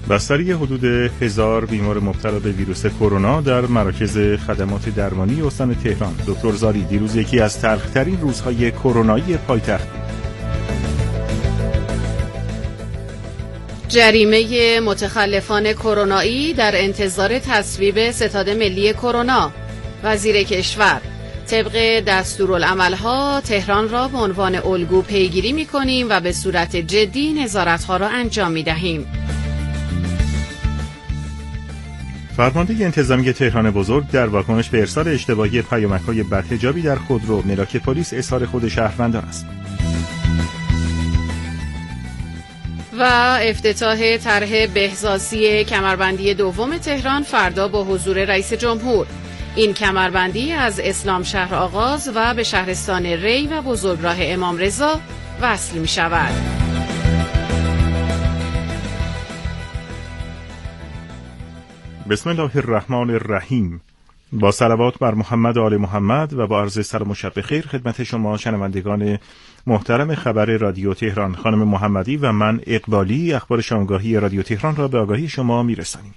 بستری حدود 1000 بیمار مبتلا به ویروس کرونا در مراکز خدمات درمانی استان تهران. دکتر زالی دیروز یکی از تلخ‌ترین روزهای کرونایی پایتخت بود. جریمه متخلفان کرونایی در انتظار تصویب ستاد ملی کرونا. وزیر کشور: طبق دستورالعمل‌ها تهران را به عنوان الگو پیگیری می‌کنیم و به صورت جدی نظارت‌ها را انجام می‌دهیم. فرمانده انتظامی تهران بزرگ در واکنش به ارسال اشتباهی پیامک‌های بدحجابی در خودرو ملاک پلیس اظهار خود شهروندان است. و افتتاح طرح بهزاسی کمربندی دوم تهران فردا با حضور رئیس جمهور. این کمربندی از اسلام شهر آغاز و به شهرستان ری و بزرگراه امام رضا وصل می شود. بسم الله الرحمن الرحیم. با صلوات بر محمد و آل محمد و با عرض سلام و شب بخیر خدمت شما شنوندگان محترم خبر رادیو تهران. خانم محمدی و من اقبالی اخبار شامگاهی رادیو تهران را به آگاهی شما میرسانیم.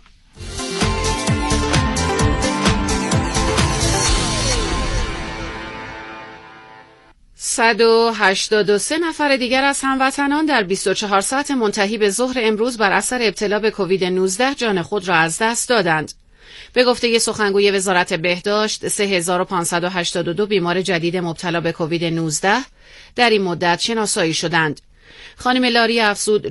183 نفر دیگر از هموطنان در 24 ساعت منتهی به ظهر امروز بر اثر ابتلا به کووید 19 جان خود را از دست دادند. به گفته سخنگوی وزارت بهداشت 3582 بیمار جدید مبتلا به کووید 19 در این مدت شناسایی شدند. خانم لاری افزود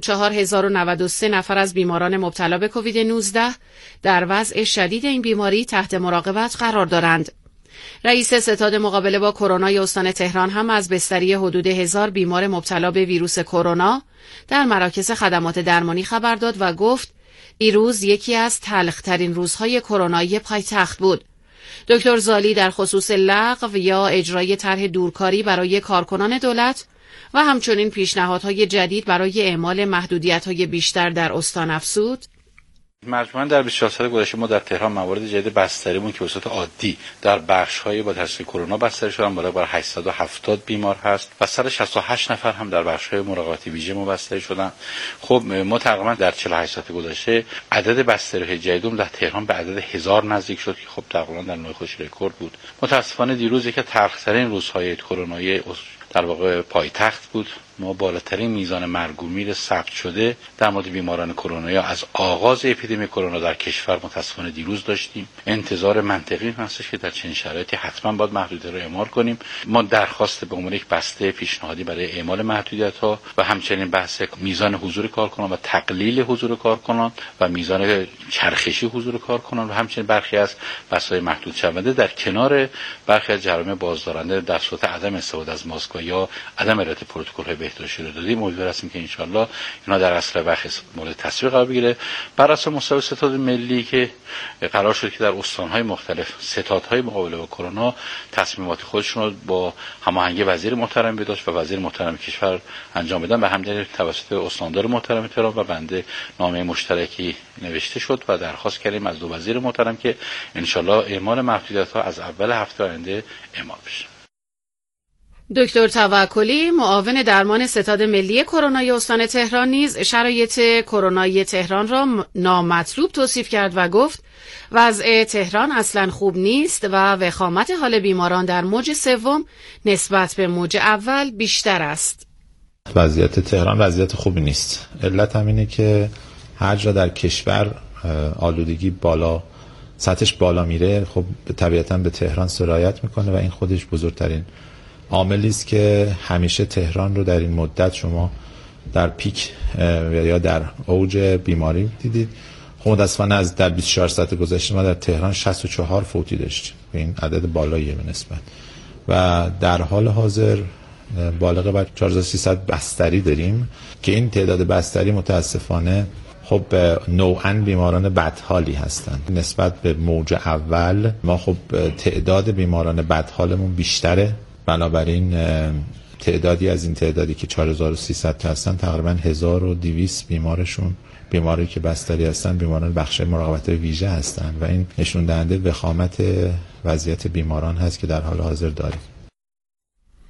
4093 نفر از بیماران مبتلا به کووید 19 در وضع شدید این بیماری تحت مراقبت قرار دارند. رئیس ستاد مقابله با کرونا استان تهران هم از بستری حدود 1000 بیمار مبتلا به ویروس کرونا در مراکز خدمات درمانی خبر داد و گفت این روز یکی از تلخ‌ترین روزهای کرونایی پایتخت بود. دکتر زالی در خصوص لغو یا اجرای طرح دورکاری برای کارکنان دولت و همچنین پیشنهادهای جدید برای اعمال محدودیت‌های بیشتر در استان افزود: مجموعاً در 24 ساعت گذشته ما در تهران موارد جدید بستریمون که به صورت عادی در بخش‌های با تاثیر کرونا بستری شدن بالای بر 870 بیمار هست و 168 نفر هم در بخش‌های مراقبتی ویژه ما بستری شدن. خب ما تقریباً در 48 ساعت گذشته عدد بستری‌های جدیدمون در تهران به عدد 1000 نزدیک شد که خب تقریباً در نوع خوش رکورد بود. متأسفانه دیروز یکی از تلخ‌ترین روزهای کرونایی در واقع پایتخت بود. ما بالاترین میزان مرگ و میر ثبت شده در مورد بیماران کرونایی از آغاز اپیدمی کرونا در کشور متأسفانه دیروز داشتیم. انتظار منطقی هستش که در چنین شرایطی حتما باید محدودیت رو اعمال کنیم. ما درخواست به عنوان یک بسته پیشنهادی برای اعمال محدودیت‌ها و همچنین بحث میزان حضور کارکنان و تقلیل حضور کارکنان و میزان چرخشی حضور کارکنان و همچنین برخی از بحث‌های محدود شونده در کنار برخی از جرایم بازدارنده در صورت عدم استفاده از ماسک یا عدم رعایت پروتکل‌های بهداشتی رو دادیم. امیدوار هستیم که انشالله اینا در اصل وقت مورد تصویب قرار بگیره. بر اساس مصوبه ستاد ملی که قرار شد که در استان‌های مختلف ستادهای مقابله با کرونا تصمیمات خودشون رو با هماهنگی وزیر محترم بهداشت و وزیر محترم کشور انجام بدن. به همدلیل توسط استاندار محترم تهران و بنده نامه مشترکی نوشته شد و درخواست کردیم از دو وزیر محترم که انشالله اعمال محدودیت‌ها از اول هفته آینده اعمال بشه. دکتر توکلی معاون درمان ستاد ملی کرونایی استان تهران نیز شرایط کرونایی تهران را نامطلوب توصیف کرد و گفت وضع تهران اصلا خوب نیست و وخامت حال بیماران در موج سوم نسبت به موج اول بیشتر است. وضعیت تهران وضعیت خوبی نیست. علت هم اینه که هر جا در کشور آلودگی بالا سطحش بالا میره خب طبیعتاً به تهران سرایت میکنه و این خودش بزرگترین عاملی است که همیشه تهران رو در این مدت شما در پیک یا در اوج بیماری دیدید. خب متأسفانه از در 24 ساعت گذشته ما در تهران 64 فوتی داشتیم. این عدد بالاییه به نسبت و در حال حاضر بالغ بر 4300 بستری داریم که این تعداد بستری متاسفانه خب نوعاً بیماران بدحالی هستند. نسبت به موج اول ما خب تعداد بیماران بدحالمون بیشتره. بنابراین تعدادی از این تعدادی که 4300 تا هستن تقریبا 1200 بیمارشون بیماری که بستری هستن بیماران بخش مراقبت ویژه هستن و این نشون دهنده وخامت وضعیت بیماران هست که در حال حاضر داریم.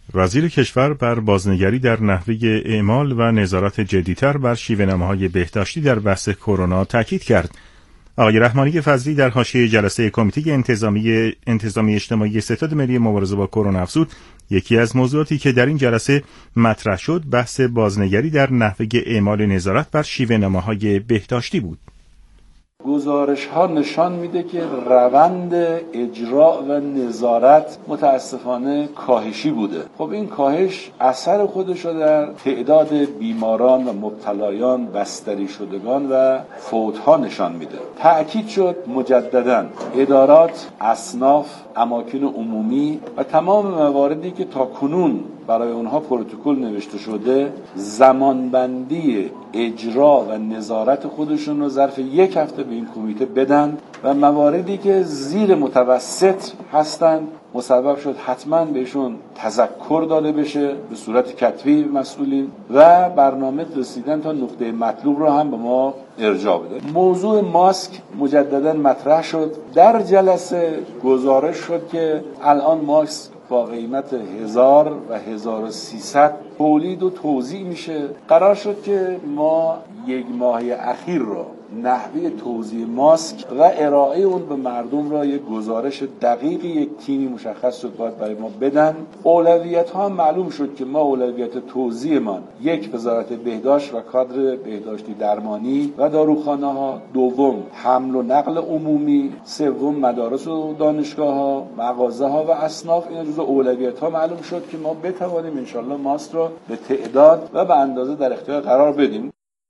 وزیر کشور بر بازنگری در نحوه اعمال و نظارت جدی‌تر بر شیوه‌نماهای بهداشتی در بحث کرونا تاکید کرد. آقای رحمانی فضلی در حاشیه جلسه کمیته انتظامی اجتماعی ستاد ملی مبارزه با کرونا افزود یکی از موضوعاتی که در این جلسه مطرح شد بحث بازنگری در نحوه اعمال نظارت بر شیوه‌نماهای بهداشتی بود. گزارش ها نشان میده که روند اجرا و نظارت متاسفانه کاهشی بوده. خب این کاهش اثر خودش رو در تعداد بیماران و مبتلایان، بستری شدگان و فوت ها نشان میده. تأکید شد مجددا ادارات، اصناف، اماکن عمومی و تمام مواردی که تا کنون برای اونها پروتکل نوشته شده زمانبندی اجرا و نظارت خودشون رو ظرف یک هفته به این کمیته بدن و مواردی که زیر متوسط هستند مسبب شد حتما بهشون تذکر داده بشه به صورت کتبی مسئولین و برنامه رسیدن تا نقطه مطلوب رو هم به ما ارجاع بده. موضوع ماسک مجددا مطرح شد. در جلسه گزارش شد که الان ماسک با قیمت 1000 و 1300 تولید و توزیع میشه. قرار شد که ما یک ماه اخیر رو نحوه توزیع ماسک و ارائه اون به مردم را یک گزارش دقیقی یک تیمی مشخص شد باید برای ما بدن. اولویت ها معلوم شد که ما اولویت توزیع ما یک وزارت بهداشت و کادر بهداشتی درمانی و داروخانه ها، دوم حمل و نقل عمومی، سوم مدارس و دانشگاه ها، مغازه ها و اصناف. این جزو اولویت ها معلوم شد که ما بتوانیم انشالله ماسک را به تعداد و به اندازه در اختیار قرار بدیم.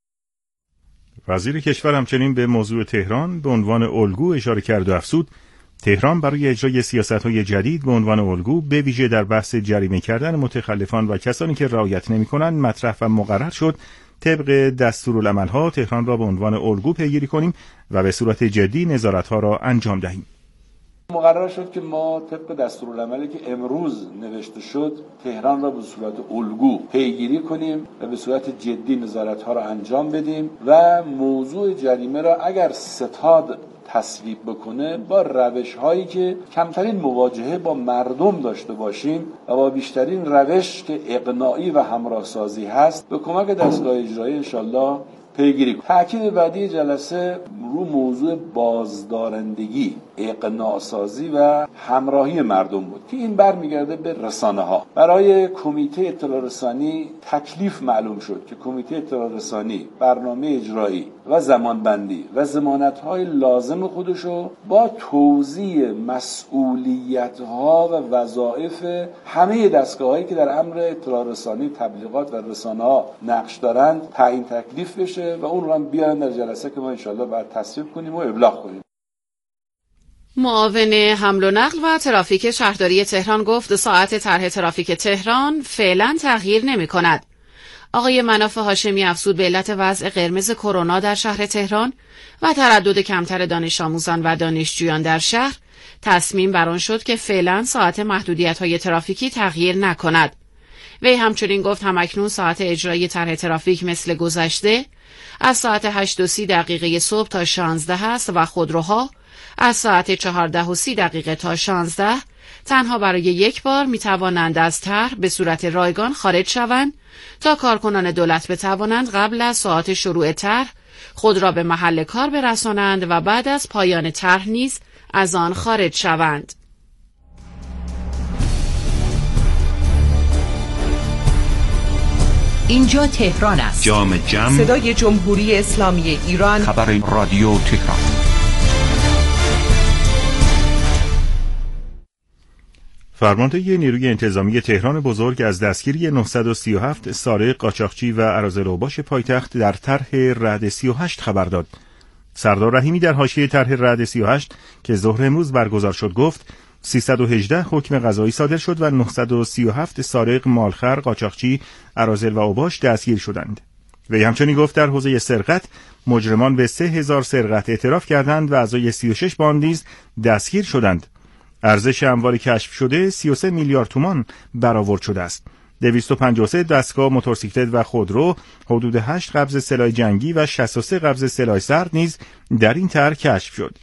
وزیر کشور همچنین به موضوع تهران به عنوان الگو اشاره کرد و افزود تهران برای اجرای سیاست‌های جدید به عنوان الگو به ویژه در بحث جریمه کردن متخلفان و کسانی که رعایت نمی‌کنند مطرح و مقرر شد طبق دستورالعمل‌ها تهران را به عنوان الگو پیگیری کنیم و به صورت جدی نظارت‌ها را انجام دهیم. مقرر شد که ما طبق دستورالعملی که امروز نوشته شد تهران را به صورت الگو پیگیری کنیم و به صورت جدی نظارت‌ها را انجام بدیم و موضوع جریمه را اگر ستاد تصویب بکنه با روش‌هایی که کمترین مواجهه با مردم داشته باشیم و با بیشترین روش که اقناعی و همراهسازی هست به کمک دستگاه اجرایی انشالله پیگیری. تأکید بعدی جلسه رو موضوع بازدارندگی، اقناع سازی و همراهی مردم بود که این برمیگرده به رسانه ها. برای کمیته اطلاع رسانی تکلیف معلوم شد که کمیته اطلاع رسانی برنامه اجرایی و زمانبندی و ضمانت‌های لازم خودشو با توزیع مسئولیت‌ها و وظایف همه دستگاه‌هایی که در امر اطلاع رسانی، تبلیغات و رسانه‌ها نقش دارند تعیین تکلیف بشه و اون رو هم بیارن در جلسه که ما انشالله بعد تصویب کنیم و ابلاغ کنیم. معاون حمل و نقل و ترافیک شهرداری تهران گفت ساعت طرح ترافیک تهران فعلا تغییر نمی کند. آقای مناف هاشمی افزود به علت وضع قرمز کرونا در شهر تهران و تردد کمتر دانش آموزان و دانشجویان در شهر تصمیم بر آن شد که فعلا ساعت محدودیت‌های ترافیکی تغییر نکند. وی همچنین گفت همکنون ساعت اجرای طرح ترافیک مثل گذشته از ساعت 8:30 صبح تا 16 است و خودروها از ساعت 14:30 تا 16 تنها برای یک بار می توانند از طرح به صورت رایگان خارج شوند تا کارکنان دولت بتوانند قبل از ساعت شروع طرح خود را به محل کار برسانند و بعد از پایان طرح نیز از آن خارج شوند. اینجا تهران است. جام جم، صدای جمهوری اسلامی ایران، خبر رادیو تهران. فرمانده نیروی انتظامی تهران بزرگ از دستگیری 937 سارق، قاچاقچی و اراذل اوباش پایتخت در طرح رعد 38 خبر داد. سردار رحیمی در حاشیه طرح رعد 38 که ظهر امروز برگزار شد گفت 318 حکم قضایی صادر شد و 937 سارق، مالخر، قاچاقچی، اراذل و اوباش دستگیر شدند. وی همچنین گفت در حوزه سرقت مجرمان به 3000 سرقت اعتراف کردند و اعضای 36 باند نیز دستگیر شدند. ارزش اموال کشف شده 33 میلیارد تومان برآورد شده است. 253 دستگاه موتورسیکلت و خودرو، حدود 8 قبض سلاح جنگی و 63 قبض سلاح سرد نیز در این طرح کشف شد.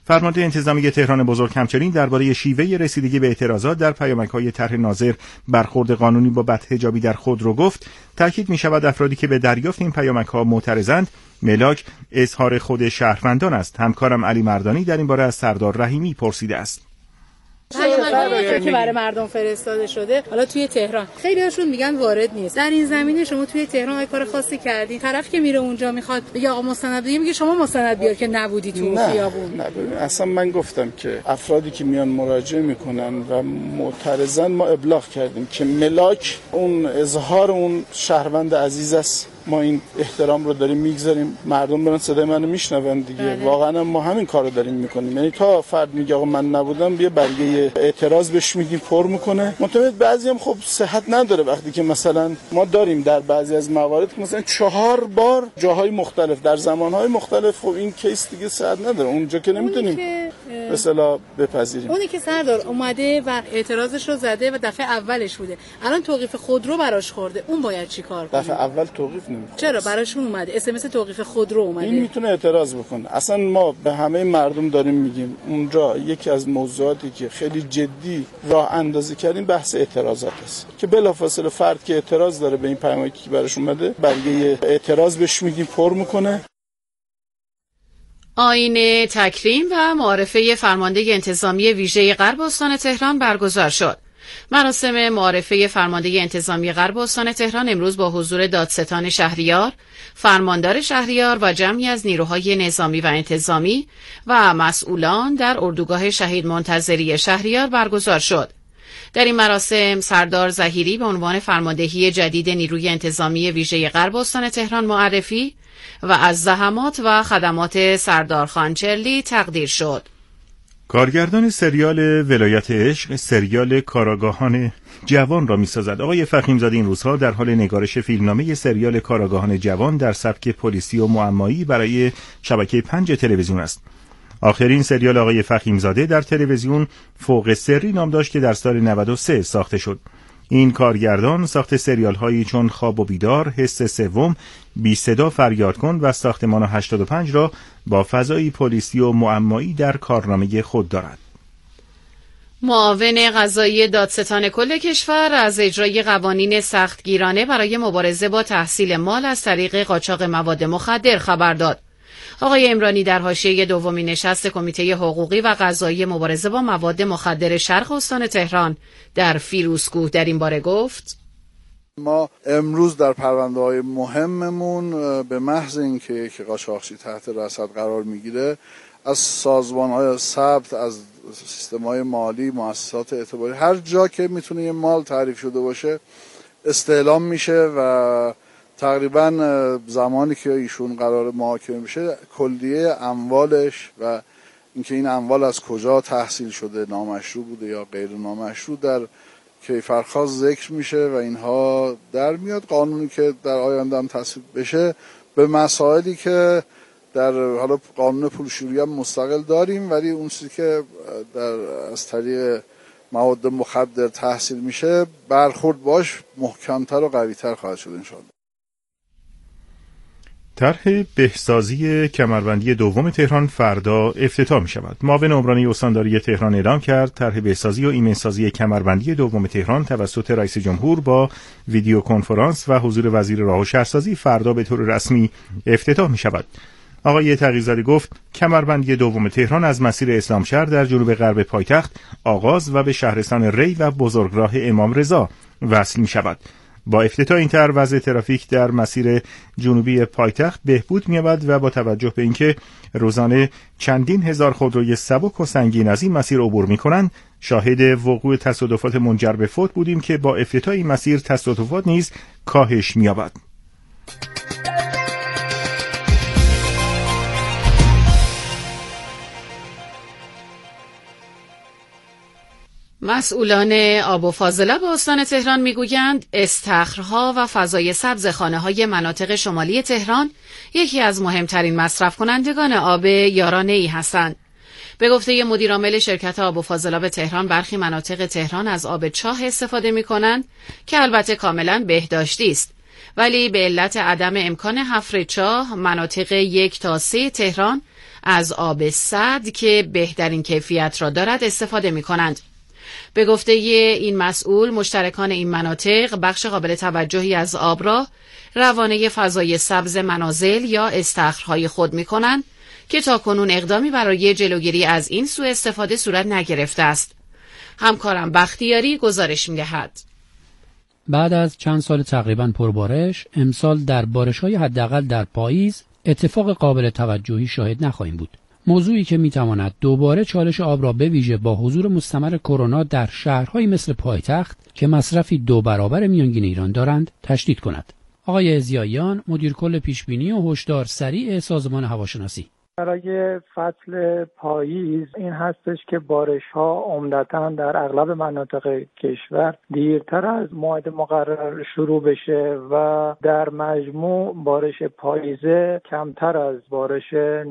فرمانده انتظامی تهران بزرگ همچنین درباره شیوه رسیدگی به اعتراضات در پیامک‌های طرح ناظر برخورد قانونی با بدحجابی در خودرو گفت تاکید می‌شود افرادی که به دریافت این پیامک‌ها معترضند ملاک اظهار خود شهروندان است. همکارم علی مردانی در این باره از سردار رحیمی پرسیده است. پیامک‌هایی که برای مردم فرستاده شده حالا توی تهران خیلی‌هاشون میگن وارد نیست. در این زمینه شما توی تهران کار خاصی کردین؟ طرف که میره اونجا میخواد بگه آقا مستند بگیر، میگه شما مستند بیار که نبودی تو خیابون. نه اصلا من گفتم که افرادی که میان مراجعه میکنن و معترضن ما ابلاغ کردیم که ملاک اون اظهار اون شهروند عزیز است. ما این احترام رو داریم میگذاریم، مردم برن صدای منو میشنون دیگه. واقعا ما همین کارو داریم میکنیم. یعنی تا فرد میگه آقا من نبودم بیا برگه اعتراض بهش میدیم پر میکنه. مطمئن بعضی هم خب صحت نداره وقتی که مثلا ما داریم در بعضی از موارد که مثلا 4 بار جاهای مختلف در زمانهای مختلف، خب این کیس دیگه صحت نداره. اونجا که نمیتونیم به اصطلاح بپذیریم. اونی که سردار اومده و اعتراضش رو زده و دفعه اولش بوده، الان توقیف خودرو براش خورده، اون باید چیکار کنه؟ دفعه اول توقیف چرا براشون اومده؟ اس توقیف خودرو اومده. این میتونه اعتراض بکنه. اصلا ما به همه مردم داریم میگیم اونجا یکی از موضوعاتی که خیلی جدی راه اندازی کردیم بحث اعتراضات است که بلافاصله فرد که اعتراض داره به این پیامی که براش اومده برگه اعتراض بهش میدیم پر میکنه. آیین تکریم و معارفه فرمانده انتظامی ویژه غرب استان تهران برگزار شد. مراسم معارفه فرمانده انتظامی غرب استان تهران امروز با حضور دادستان شهریار، فرماندار شهریار و جمعی از نیروهای نظامی و انتظامی و مسئولان در اردوگاه شهید منتظری شهریار برگزار شد. در این مراسم سردار ظهیری به عنوان فرماندهی جدید نیروی انتظامی ویژه غرب استان تهران معرفی و از زحمات و خدمات سردار خانچرلی تقدیر شد. کارگردان سریال ولایت عشق سریال کاراگاهان جوان را می‌سازد. آقای فخیمزاده این روزها در حال نگارش فیلمنامه سریال کاراگاهان جوان در سبک پلیسی و معمایی برای شبکه 5 تلویزیون است. آخرین سریال آقای فخیمزاده در تلویزیون فوق سری نام داشت که در سال 93 ساخته شد. این کارگردان ساخت سریال هایی چون خواب و بیدار، حس سوم، بی صدا فریاد کن و ساختمان 85 را با فضایی پلیسی و معمایی در کارنامه خود دارد. معاون قضایی دادستان کل کشور از اجرای قوانین سختگیرانه برای مبارزه با تحصیل مال از طریق قاچاق مواد مخدر خبر داد. آقای عمرانی در حاشیه دومین نشست کمیته حقوقی و قضایی مبارزه با مواد مخدر شرق استان تهران در فیروزکوه در این باره گفت: ما امروز در پرونده‌های مهممون به محض اینکه قاچاقچی تحت رصد قرار میگیره از سازمان‌های ثبت، از سیستم‌های مالی، مؤسسات اعتباری، هر جا که میتونه یه مال تعریف شده باشه استعلام میشه و تقریبا زمانی که ایشون قرار محاکمه بشه کلیه اموالش و اینکه این اموال از کجا تحصیل شده، نامشروع بوده یا غیر نامشروع، در کیفرخواست ذکر میشه و اینها در میاد. قانونی که در آینده هم تصویب بشه به مسائلی که در حالا قانون پولشویی هم مستقل داریم، ولی اون چیزی که از طریق مواد مخدر تحصیل میشه برخورد باش محکمتر و قویتر خواهد شد انشاءالله. طرح بهسازی کمربندی دوم تهران فردا افتتاح می شود. معاون عمرانی استانداری تهران اعلام کرد طرح بهسازی و ایمنسازی کمربندی دوم تهران توسط رئیس جمهور با ویدیو کنفرانس و حضور وزیر راه و شهرسازی فردا به طور رسمی افتتاح می شود. آقای تقی‌زاده گفت کمربندی دوم تهران از مسیر اسلامشهر در جنوب غرب پایتخت آغاز و به شهرستان ری و بزرگراه امام رضا وصل می شود. با افتتاح این طرح وضع ترافیک در مسیر جنوبی پایتخت بهبود می‌یابد و با توجه به اینکه روزانه چندین هزار خودروی سبک و سنگین از این مسیر عبور می‌کنند، شاهد وقوع تصادفات منجر به فوت بودیم که با افتتاح این مسیر تصادفات نیز کاهش می‌یابد. مسئولان آب و فاضله به استان تهران میگویند استخرها و فضای سبز خانه‌های مناطق شمالی تهران یکی از مهمترین مصرف کنندگان آب یارانه‌ای هستند. به گفته مدیرعامل شرکت آب و فاضلاب تهران برخی مناطق تهران از آب چاه استفاده می‌کنند که البته کاملاً بهداشتی است، ولی به علت عدم امکان حفر چاه مناطق 1 تا 3 تهران از آب سد که بهترین کیفیت را دارد استفاده می کنند. به گفته این مسئول، مشترکان این مناطق بخش قابل توجهی از آب را روانه فضای سبز منازل یا استخرهای خود می کنند که تاکنون اقدامی برای جلوگیری از این سوء استفاده صورت نگرفته است. همکارم بختیاری گزارش می دهد. بعد از چند سال تقریباً پربارش، امسال در بارش‌های حداقل در پاییز اتفاق قابل توجهی شاهد نخواهیم بود. موضوعی که میتواند دوباره چالش آب را به ویژه با حضور مستمر کرونا در شهرهایی مثل پایتخت که مصرفی 2 برابر میانگین ایران دارند تشدید کند. آقای ضیاییان، مدیر کل پیشبینی و هشدار سریع سازمان هواشناسی: برای فصل پاییز این هستش که بارش‌ها عمدتاً در اغلب مناطق کشور دیرتر از موعد مقرر شروع بشه و در مجموع بارش پاییزه کمتر از بارش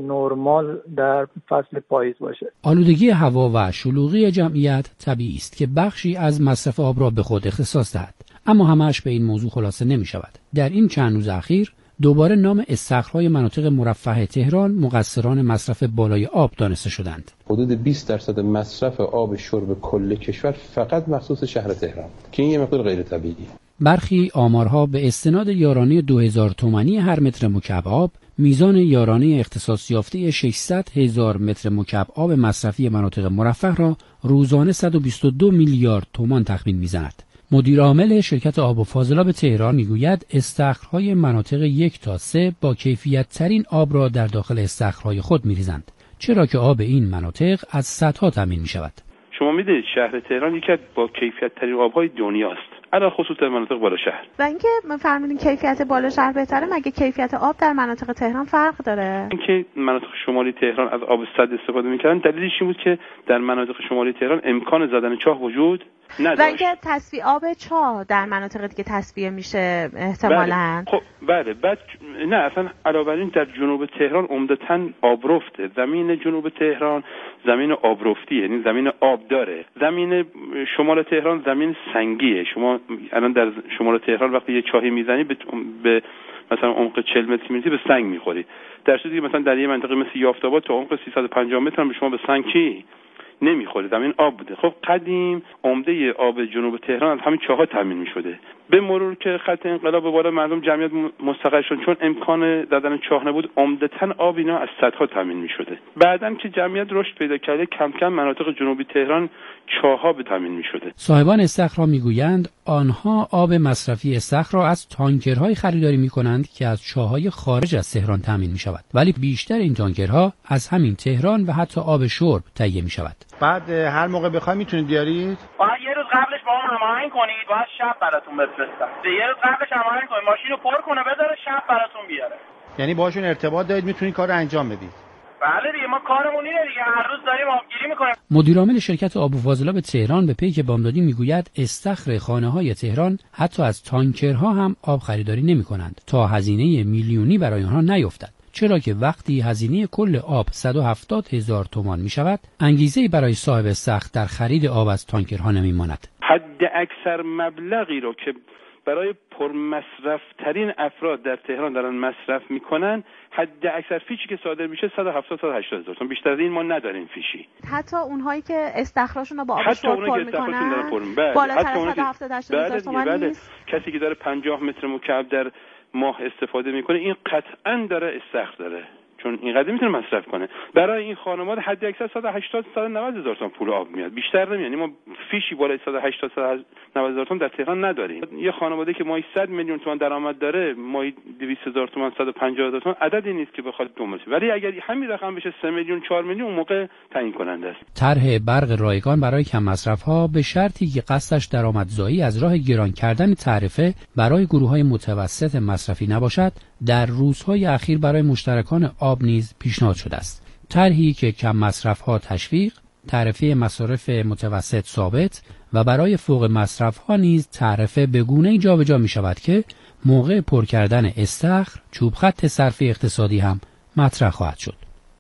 نرمال در فصل پاییز باشه. آلودگی هوا و شلوغی جمعیت طبیعی است که بخشی از مصرف آب را به خود اختصاص دهد، اما همه‌اش به این موضوع خلاصه نمی‌شود. در این چند روز اخیر دوباره نام استخرهای مناطق مرفه تهران مقصران مصرف بالای آب دانسته شدند. حدود 20% مصرف آب شرب کل کشور فقط مخصوص شهر تهران که این یه مقدار غیر طبیعیه. برخی آمارها به استناد یارانه 2000 تومانی هر متر مکعب آب میزان یارانه اختصاص یافته 600,000 متر مکعب آب مصرفی مناطق مرفه را روزانه 122 میلیارد تومان تخمین میزند. مدیر عامل شرکت آب و فاضلاب تهران میگوید استخرهای مناطق 1 تا 3 با کیفیت ترین آب را در داخل استخرهای خود میریزند، چرا که آب این مناطق از سدها تامین می شود. شما میدونید شهر تهران یکی از با کیفیت ترین آبهای دنیاست، علاوه خصوص در مناطق بالا شهر. و اینکه فرمودین کیفیت بالا شهر بهتره، مگه کیفیت آب در مناطق تهران فرق داره؟ اینکه مناطق شمالی تهران از آب سد استفاده میکردن دلیلش این بود که در مناطق شمالی تهران امکان زدن چاه وجود نداشت. و اینکه تصفیه آب چاه در مناطق دیگه تصفیه میشه احتمالاً. خب بله، بعد نه اصلا علاوه بر این در جنوب تهران عمدتاً آبرفته. زمین جنوب تهران زمین آبرفتی، یعنی زمین آب داره. زمین شمال تهران زمین سنگیه. شما الان در شمال تهران وقتی یه چاهی میزنی به مثلا عمق 40 متر میرسی به سنگ میخوری، در صورتی که مثلا در یه منطقه مثل یافت‌آباد تا عمق 350 متر هم به شما به سنگ چی نمیخوره، زمین آب بوده. خب قدیم عمده آب جنوب تهران از همین چاه‌ها تامین میشده. به مرور که خط انقلاب به بالا مردم جمعیت مستقر شد، چون امکان زدن چاه نبود، عمدتاً آب اینا از سدها تامین میشده. بعداً که جمعیت رشد پیدا کرده، کم کم مناطق جنوبی تهران چاه‌ها به تامین میشده. صاحبان استخرها میگویند آنها آب مصرفی استخر را از تانکرهای خریداری میکنند که از چاه‌های خارج از تهران تامین میشود، ولی بیشتر این تانکرها از همین تهران و حتی آب شرب تهیه میشود. بعد هر موقع بخواید میتونید بیارید؟ باید یه روز قبلش با هم هماهنگ کنید، باید شب براتون بفرستم. یه روز قبلش هماهنگ کنید، ماشین رو پر کنه بذاره شب براتون بیاره. یعنی باهاشون ارتباط دارید میتونید کار رو انجام بدید؟ بله دیگه، ما کارمون اینه دیگه، هر روز داریم آبگیری میکنیم. مدیر عامل شرکت آب و فاضلاب تهران به پیک بامدادی میگوید استخر خانه‌های تهران حتی از تانکرها هم آب خریداری نمی‌کنند تا هزینه میلیونی برای آنها نیفتد، چرا که وقتی هزینه کل آب 170,000 تومان می شود، انگیزه‌ای برای صاحب استخر در خرید آب از تانکرها نمی‌ماند. حد اکثر مبلغی رو که برای پرمصرف ترین افراد در تهران دارن مصرف میکنن، حد اکثر فیشی که صادر میشه 170,000 تا 180,000. بیشتر از این ما نداریم فیشی. حتی اونهایی که استخراشون رو با آب شرب پر میکنن بالاتر از 170,000 تومان نیست. کسی که داره 50 متر مکعب در ماه استفاده میکنه، این قطعاً داره استخر داره، چون اینقدر میتونه مصرف کنه. برای این خانواده حد اکثر 180 تا 190,000 تومان پول آب میاد، بیشتر نمیاد. یعنی ما فیشی بالای 180 تا 190,000 تومان در تهران نداریم. یه خانواده که ماهی 100 میلیون تومان درآمد داره، ماهی 200,000 تومان 150,000 تومان عددی نیست که بخواد دنبالش، ولی اگر همین رقم بشه 3 میلیون 4 میلیون، اون موقع تعیین کننده است. طرح برق رایگان برای کم مصرف ها به شرطی که قصدش درآمدزایی از راه گران کردن تعرفه برای گروه‌های متوسط مصرفی نباشد، در روزهای اخیر برای مشترکان آب نیز پیشنهاد شده است. طرحی که کم مصرف ها تشویق، تعرفه مصارف متوسط ثابت و برای فوق مصرف ها نیز تعرفه به گونه‌ای جابجا می شود که موقع پر کردن استخر چوب خط صرفی اقتصادی هم مطرح خواهد شد.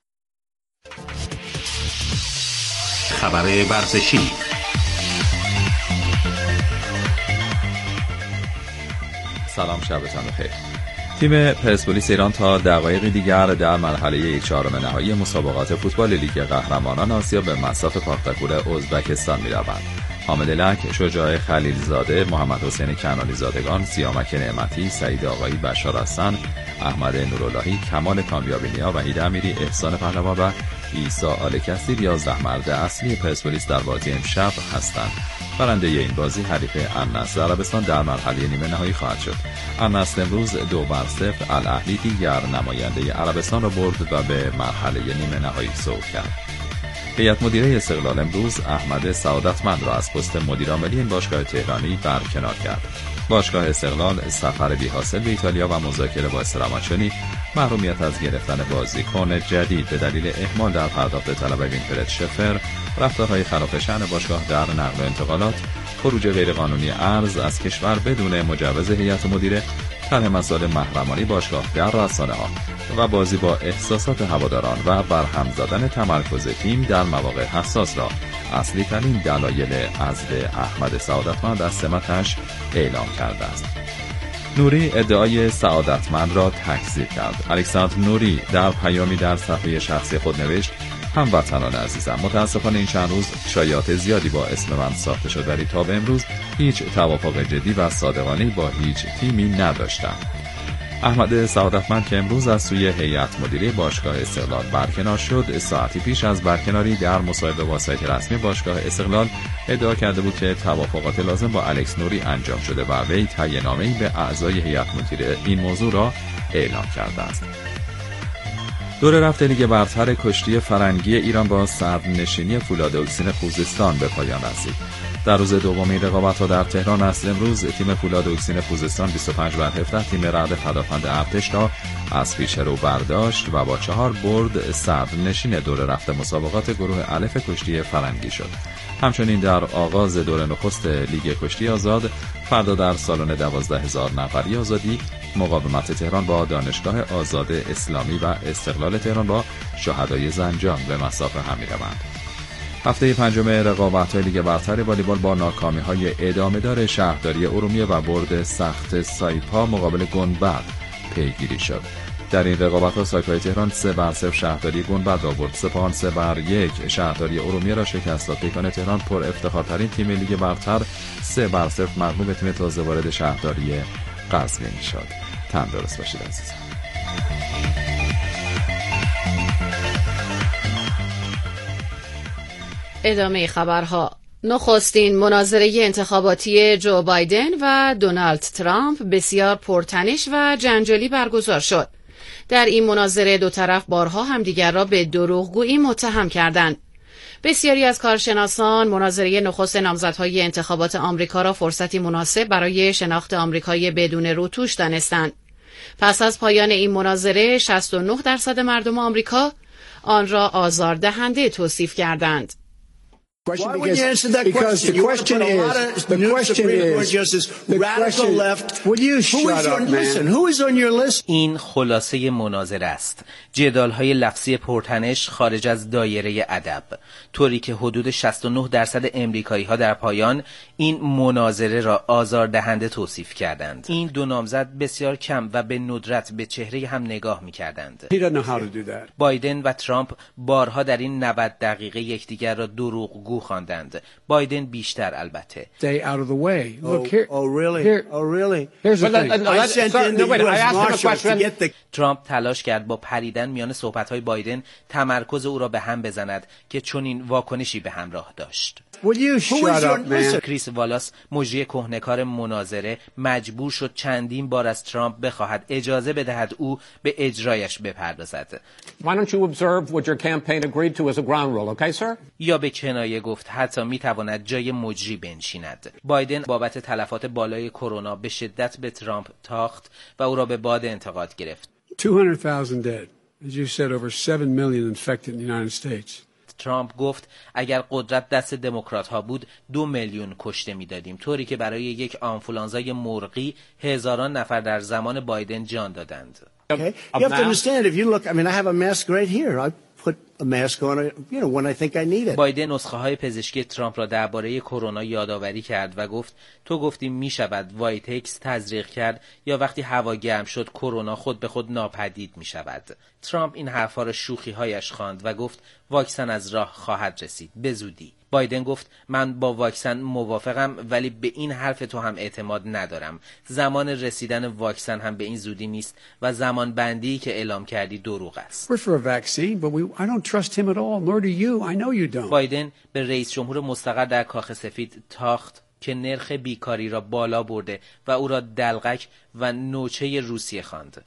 خبر ورزشی. سلام، شبتان بخیر. تیم پرسپولیس ایران تا دقایقی دیگر در مرحله 1/4 نهایی مسابقات فوتبال لیگ قهرمانان آسیا به مصاف پاختکور ازبکستان می‌روند. حامد لک، شجاع خلیلزاده، محمد حسین کنعانی زادگان، سیامک نعمتی، سعید آقایی، بشار حسن، احمد نوراللهی، کمال کامیابی‌نیا، وحید امیری، احسان پهلوان و عیسی آلکسی 11 مرد اصلی پرسپولیس در بازی امشب هستند. برنده این بازی حریف النصر عربستان در مرحله نیمه نهایی خواهد شد. النصر امروز 2-0 الاهلی دیگر نماینده عربستان را برد و به مرحله نیمه نهایی صعود کرد. هیئت مدیره استقلال امروز احمد سعادتمند را از پست مدیر عاملی این باشگاه تهرانی برکنار کرد. باشگاه استقلال سفر بی حاصل به ایتالیا و مذاکره با استراماچونی محرومیت از گرفتن بازیکن جدید به دلیل اهمال در پرداخت طلب وینفرد شفر، رفتارهای خلاف شأن باشگاه در نقل و انتقالات، خروج غیرقانونی ارز از کشور بدون مجوز هیئت مدیره، طرح مسائل محرمانه باشگاه در رسانه‌ها و بازی با احساسات هواداران و برهم زدن تمرکز تیم در مواقع حساس را اصلی ترین دلایل عزل احمد سعادتمند از سمتش اعلام کرده است. نوری ادعای سعادتمند را تکذیب کرد. الکساندر نوری در پیامی در صفحه شخصی خود نوشت: هموطنان عزیزم، متاسفانه این چند روز شایعات زیادی با اسم من ساخته شد، ولی تا به امروز هیچ توافق جدی و صادقانه‌ای با هیچ تیمی نداشتم. احمد سعادتمند که امروز از سوی هیئت مدیره باشگاه استقلال برکنار شد، ساعتی پیش از برکناری در مصاحبه با سایت رسمی باشگاه استقلال ادعا کرده بود که توافقات لازم با الکس نوری انجام شده و وی تاییدنامه‌ای به اعضای هیئت مدیره این موضوع را اعلام کرده است. دور رفت لیگ برتر کشتی فرنگی ایران با صدرنشینی فولاد اکسین خوزستان به پایان رسید. در روز دومین رقابت‌ها در تهران اصل امروز تیم فولاد اکسین خوزستان 25-17 تیم رعد فدافند ارتش را از پیش رو برداشت و با 4 برد صدرنشین دور رفت مسابقات گروه الف کشتی فرنگی شد. همچنین در آغاز دور نخست لیگ کشتی آزاد فردا در سالن 12,000 نفری آزادی مقاومت تهران با دانشگاه آزاد اسلامی و استقلال تهران با شهدای زنجان به مصاف هم می‌روند. هفته پنجم رقابت‌های لیگ برتر والیبال با ناکامی‌های ادامه‌دار شهرداری ارومیه و برد سخت سایپا مقابل گنبد پیگیری شد. در این رقابت‌ها سایپای تهران 3-0 شهرداری گنبد را برد. سپاهان 3-1 شهرداری ارومیه را شکست داد. پیکان تهران پر افتخارترین تیم لیگ برتر 3-0 مغلوب تیم تازه وارد شهرداری قزوین شد. تندرست باشید عزیزان. ادامه خبرها. نخستین مناظره انتخاباتی جو بایدن و دونالد ترامپ بسیار پرتنش و جنجالی برگزار شد. در این مناظره دو طرف بارها همدیگر را به دروغگویی متهم کردند. بسیاری از کارشناسان مناظره نخست نامزدهای انتخابات آمریکا را فرصتی مناسب برای شناخت آمریکایی بدون روتوش دانستند. پس از پایان این مناظره 69% مردم آمریکا آن را آزاردهنده توصیف کردند. Why would you answer that question? You want to put a lot of new Supreme Court justices, radical left. Would you shut up, man? Who is on your list? این خلاصه مناظره است. جدال‌های لفظی پرتنش خارج از دایره ادب، طوری که حدود 69% امریکایی‌ها در پایان این مناظره را آزاردهنده توصیف کردند. این دو نامزد بسیار کم و به ندرت به چهره هم نگاه می‌کردند. بایدن و ترامپ بارها در این 90 دقیقه یکدیگر را دروغگو خواندند. بایدن بیشتر البته. Stay out of the way. Look here. Oh really? Oh really? Here's the thing. I sent in the U.S. Marshals to get the. ترامپ تلاش کرد با پریدن میان صحبت‌های بایدن تمرکز او را به هم بزند که چنین واکنشی به همراه داشت. کریس والاس مجری کهنه‌کار مناظره مجبور شد چندین بار از ترامپ بخواهد اجازه بدهد او به اجرایش بپردازد. یا به کنایه گفت حتی میتواند جای مجری بنشیند. بایدن بابت تلفات بالای کرونا به شدت به ترامپ تاخت و او را به باد انتقاد گرفت. 200,000 dead. As you said, over 7 million infected in the United States. ترامپ گفت اگر قدرت دست دموکرات ها بود 2 میلیون کشته میدادیم، طوری که برای یک آنفولانزای مرغی هزاران نفر در زمان بایدن جان دادند. Okay. You have to understand, if you look, I mean, I have a mask right here. I put بایدن نسخه‌های پزشکی ترامپ را درباره کرونا یادآوری کرد و گفت تو گفتی میشود وایتکس تزریق کرد یا وقتی هوا گرم شد کرونا خود به خود ناپدید میشود. ترامپ این حرفا را شوخی‌هایش خواند و گفت واکسن از راه خواهد رسید به زودی. بایدن گفت من با واکسن موافقم ولی به این حرف تو هم اعتماد ندارم. زمان رسیدن واکسن هم به این زودی نیست و زمان بندی که اعلام کردی دروغ است. بایدن به رئیس جمهور مستقر در کاخ سفید تاخت که نرخ بیکاری را بالا برده و او را دلقک و نوچه روسیه خواند.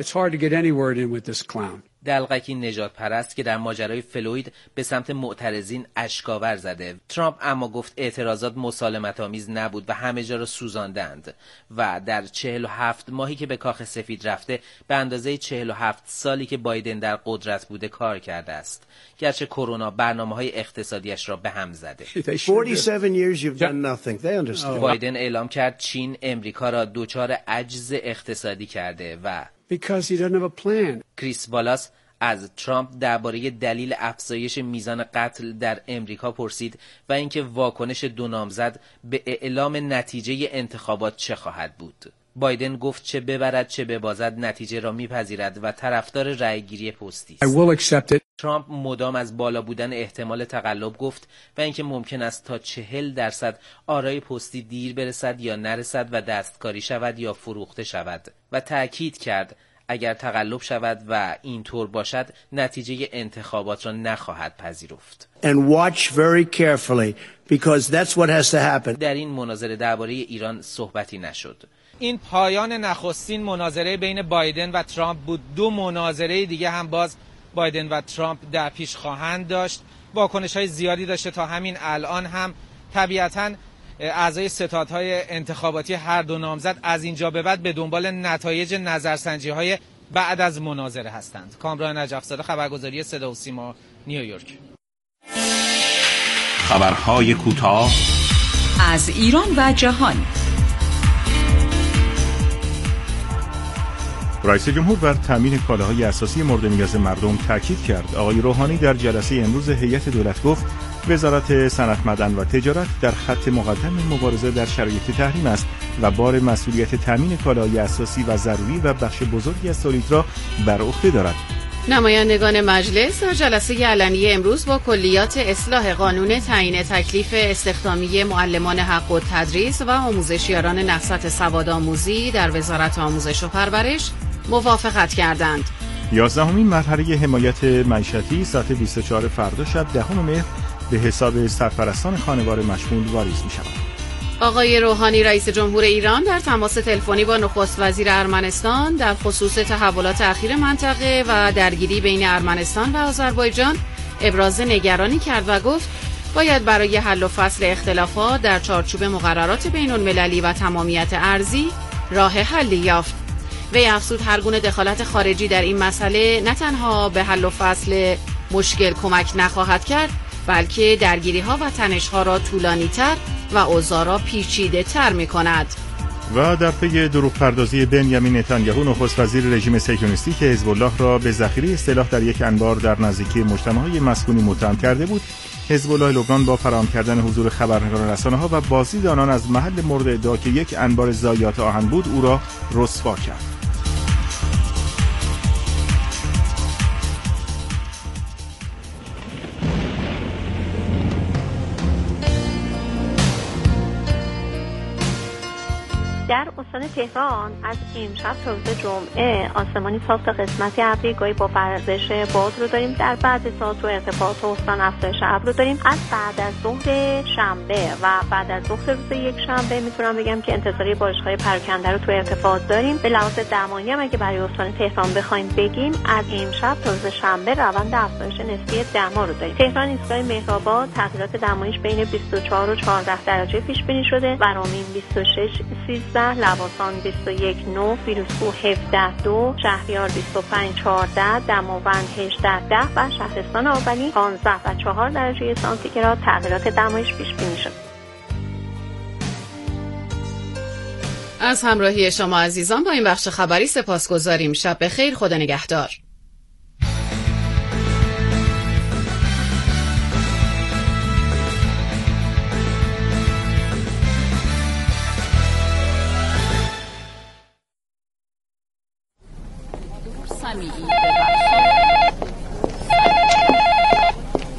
دلقکی نجات پرست که در ماجرای فلوید به سمت معترضین اشکاور زده. ترامپ اما گفت اعتراضات مسالمت آمیز نبود و همه جا را سوزاندند و در 47 ماهی که به کاخ سفید رفته به اندازه 47 سالی که بایدن در قدرت بوده کار کرده است. گرچه کرونا برنامه‌های اقتصادیش را به هم زده. 47 years you've done nothing. They understand. بایدن اعلام کرد چین امریکا را دچار عجز اقتصادی کرده و Because he doesn't have a plan. کریس والاس از ترامپ درباره دلیل افزایش میزان قتل در امریکا پرسید و اینکه واکنش دو نامزد به اعلام نتیجه انتخابات چه خواهد بود. بایدن گفت چه ببرد چه ببازد نتیجه را میپذیرد و طرفدار رأیگیری پستی است. ترامپ مدام از بالا بودن احتمال تقلب گفت و اینکه ممکن است تا 40% آرای پستی دیر برسد یا نرسد و دستکاری شود یا فروخته شود و تأکید کرد اگر تقلب شود و اینطور باشد نتیجه انتخابات را نخواهد پذیرفت. And watch very carefully because that's what has to happen. در این مناظره درباره ایران صحبتی نشد. این پایان نخستین مناظره بین بایدن و ترامپ بود. 2 مناظره دیگه هم باز بایدن و ترامپ در پیش خواهند داشت. واکنش‌های زیادی داشته تا همین الان هم. طبیعتاً اعضای ستادهای انتخاباتی هر دو نامزد از اینجا به بعد به دنبال نتایج نظرسنجی‌های بعد از مناظره هستند. کامران نجف‌زاده، خبرگزاری صدا و سیما، نیویورک. خبرهای کوتاه از ایران و جهان. رئیس جمهور بر تامین کالاهای اساسی مورد نیاز مردم تاکید کرد. آقای روحانی در جلسه امروز هیئت دولت گفت وزارت صنعت، معدن و تجارت در خط مقدم مبارزه در شرایط تحریم است و بار مسئولیت تامین کالاهای اساسی و ضروری و بخش بزرگی از تولید را بر عهده دارد. نمایندگان مجلس در جلسه علنی امروز با کلیات اصلاح قانون تعیین تکلیف استخدامی معلمان حق التدریس و آموزشیاران نهضت سوادآموزی در وزارت آموزش و پرورش موافقت کردند. 11مین مرحله حمایت معیشتی ساعت 24 فردا شب 10 مهر به حساب سرپرستان خانوار مشمول واریز می شود. آقای روحانی رئیس جمهور ایران در تماس تلفنی با نخست وزیر ارمنستان در خصوص تحولات اخیر منطقه و درگیری بین ارمنستان و آذربایجان ابراز نگرانی کرد و گفت باید برای حل و فصل اختلافات در چارچوب مقررات بین‌المللی و تمامیت ارضی راه حلی یافت. وی افزود هر گونه دخالت خارجی در این مسئله نه تنها به حل و فصل مشکل کمک نخواهد کرد بلکه درگیری‌ها و تنش‌ها را طولانی‌تر و اوضاع را پیچیده‌تر می‌کند. و در پی دروغ پردازی بنیامین نتانیاهو نخست وزیر رژیم صهیونیستی که حزب الله را به ذخیره سلاح در یک انبار در نزدیکی مجتمع‌های مسکونی متهم کرده بود، حزب الله لبنان با فراهم کردن حضور خبرنگاران رسانه‌ها و بازدید آنان از محل مورد ادعا که یک انبار ضایعات آهن بود او را رسوا کرد. در استان تهران از امشب تا روز جمعه آسمانی صاف تا قسمتی ابری گاهی با پرورش باد رو داریم. در بعد ساعت و ارتفاعات استان افزایش ابر رو داریم. از بعد از ظهر شنبه و بعد از ظهر روز یک شنبه میتونم بگم که انتظاری بارش‌های پراکنده رو تو ارتفاعات داریم. به لحاظ دمایی هم اگه برای استان تهران بخوایم بگیم از امشب تا روز شنبه روند افزایش نسبی دما رو داریم. تهران ایستگاه مهرآباد تغییرات دماییش بین 24 و 14 درجه پیش بینی شده. ورامین 26 13، لواسان 21 9، فیروزکوه 17 2، شهریار 25 14، دماوند 18 10 و شهرستان آبانی 15 و 4 درجه سانتیگراد تغییرات دمایش پیش بینی شد. از همراهی شما عزیزان با این بخش خبری سپاسگزاریم. شب بخیر، خدا نگهدار.